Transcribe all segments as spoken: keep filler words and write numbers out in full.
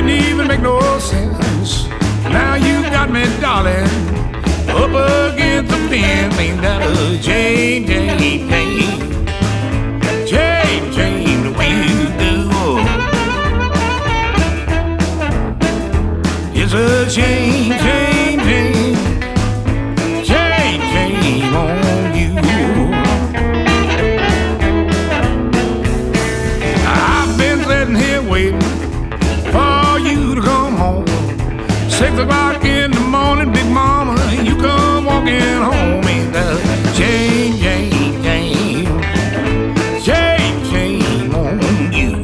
didn't even make no sense. Now you got me, darling, up against the fence. Ain't that a Jane, Jane, Jane? Jane, Jane, the way you do. It's a Jane, Jane, Jane. Jane, Jane on you. I've been sitting here waiting for you to come home. Six o'clock in the morning, big mama, you come walking home. Ain't that Jane, Jane, Jane? Jane, Jane on you.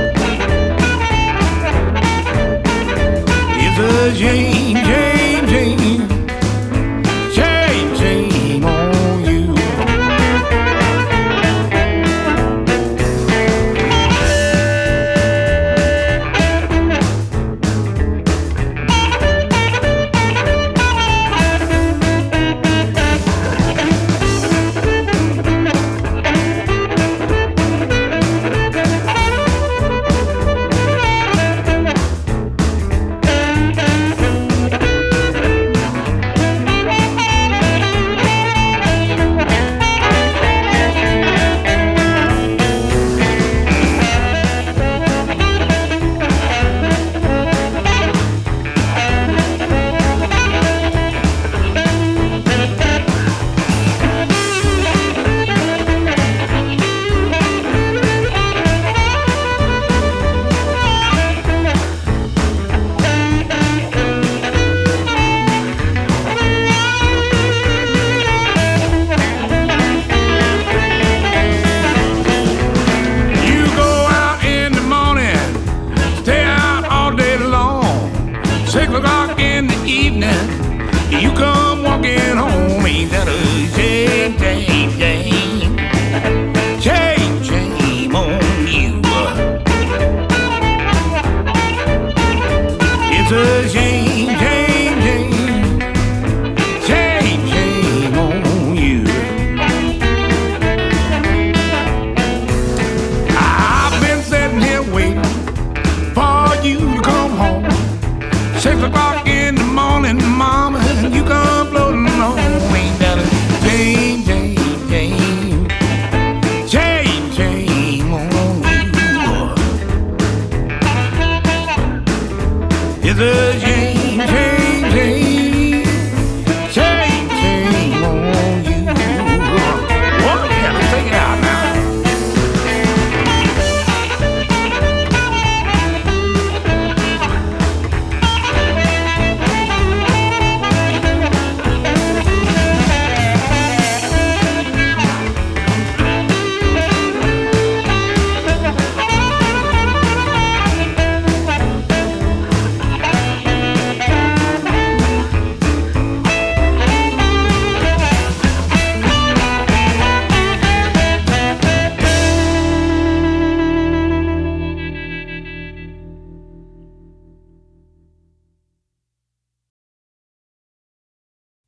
It's a Jane, Jane, Jane. Jane, Jane on you. Six o'clock in the evening, you come walking home. Ain't that a Jane, Jane, Jane?